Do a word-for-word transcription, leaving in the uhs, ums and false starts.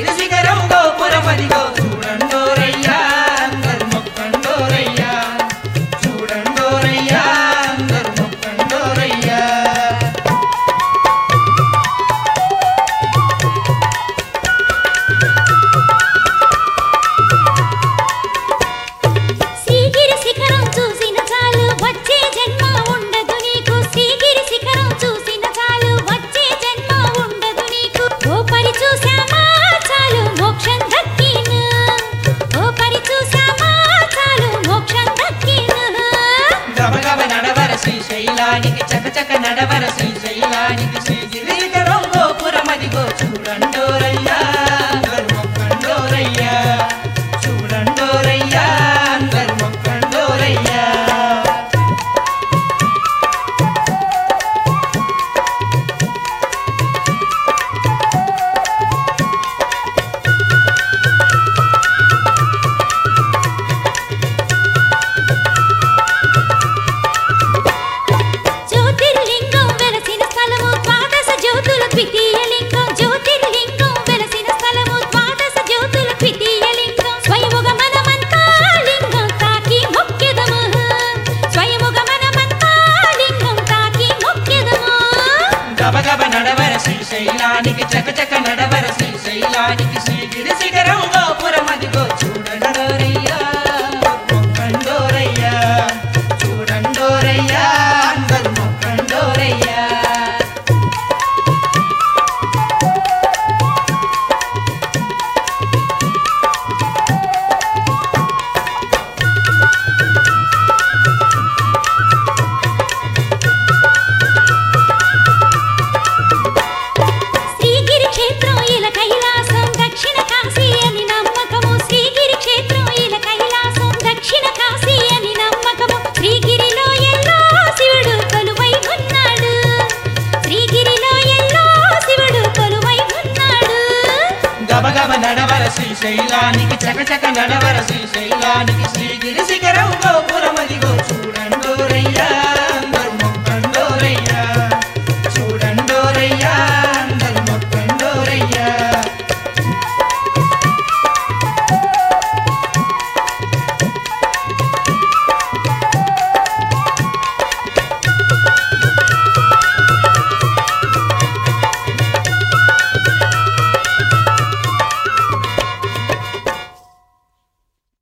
శ్రీగిరి శిఖరం గోపురమదిగో చూడండోరయ్యా అందరు మొక్కండోరయ్యా చూడండోరయ్యా అందరు మొక్కండోరయ్యా శ్రీగిరి శిఖరం చూసిన చాలు వచ్చే జన్మ ఉండదు నీకు శ్రీగిరి శిఖరం చూసిన చాలు వచ్చే జన్మ ఉండదు నీకు ఓ పరి చూసామా చాలు మోక్షం దక్కిను ఓ పరి చూసామా చాలు మోక్షం దక్కిను గబగబ నడవర శ్రీశైలానికి చకచక నడవర శ్రీశైలానికి శ్రీగిరి శిఖరం గోపురమదిగో చూడండోరయ్యా అందరు మొక్కండోరయ్యా చూడండోరయ్యా అందరు మొక్కండోరయ్యా జ్యోతిర్లింగం వెలసిన స్థలము ద్వాదశ జ్యోతుల ద్వితీయ లింగం జ్యోతిర్లింగం వెలసిన స్థలము ద్వాదశ జ్యోతుల ద్వితీయ లింగం స్వయముగా మనమంతా లింగం తాకి మొక్కెదము స్వయముగా మనమంతా లింగం తాకి మొక్కెదము గబగబ నడవర శ్రీశైలానికి చకచక నడవర శ్రీశైలానికి శ్రీగిరి శిఖరం గోపురమదిగో చూడండోరయ్యా మొక్కండోరయ్యా చూడండోరయ్యా అందరు మొక్కండోరయ్యా శ్రీగిరి క్షేత్రం ఇల కైలాసం దక్షిణ కాశీ అని నమ్మకము శ్రీగిరి క్షేత్రం ఇల కైలాసం దక్షిణ కాశీ అని నమ్మకము శ్రీగిరిలో ఎల్లో శివుడు కొలువై ఉన్నాడు శ్రీగిరిలో ఎల్లో శివుడు కొలువై ఉన్నాడు గబగబ నడవర శ్రీశైలానికి చకచక నడవర శ్రీశైలానికి శ్రీగిరి శిఖరం గోపురమదిగో చూడండోరయ్యా